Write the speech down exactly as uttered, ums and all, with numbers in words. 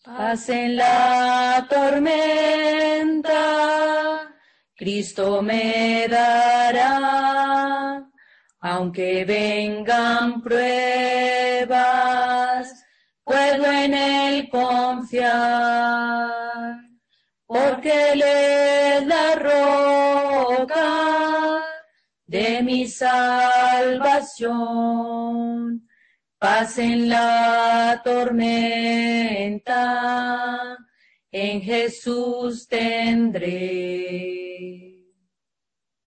Paz en la tormenta, Cristo me dará. Aunque vengan pruebas, puedo en Él confiar, porque Él es la roca de mi salvación. Paz en la tormenta, en Jesús tendré.